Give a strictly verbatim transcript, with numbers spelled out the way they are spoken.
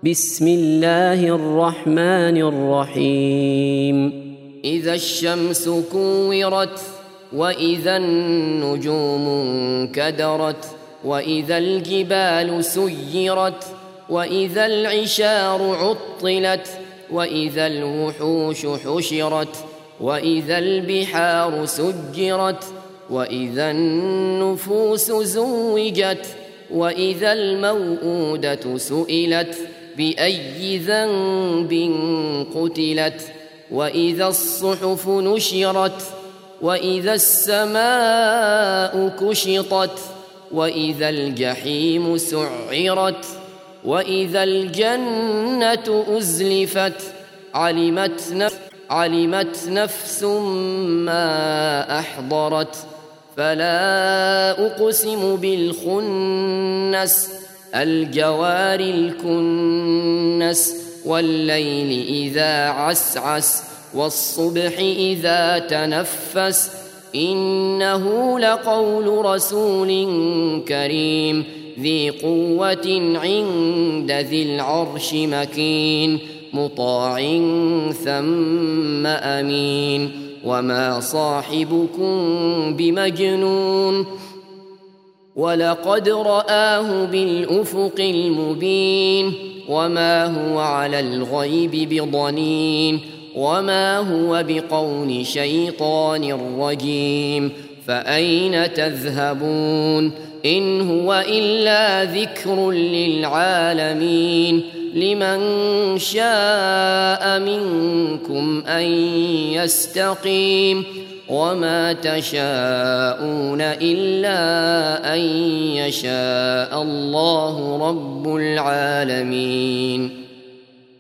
بسم الله الرحمن الرحيم إذا الشمس كورت وإذا النجوم انكدرت وإذا الجبال سيرت وإذا العشار عطلت وإذا الوحوش حشرت وإذا البحار سجرت وإذا النفوس زوجت وإذا الموءودة سئلت بأي ذنب قتلت وإذا الصحف نشرت وإذا السماء كشطت وإذا الجحيم سعرت وإذا الجنة أزلفت علمت نفس, علمت نفس ما أحضرت فلا أقسم بالخنس الجوار الكنس والليل إذا عسعس والصبح إذا تنفس إنه لقول رسول كريم ذي قوة عند ذي العرش مكين مطاع ثم أمين وما صاحبكم بمجنون ولقد رآه بالأفق المبين وما هو على الغيب بضنين وما هو بقول شيطان رجيم فأين تذهبون إن هو إلا ذكر للعالمين لمن شاء منكم أن يستقيم وما تشاءون إلا أن يشاء الله رب العالمين.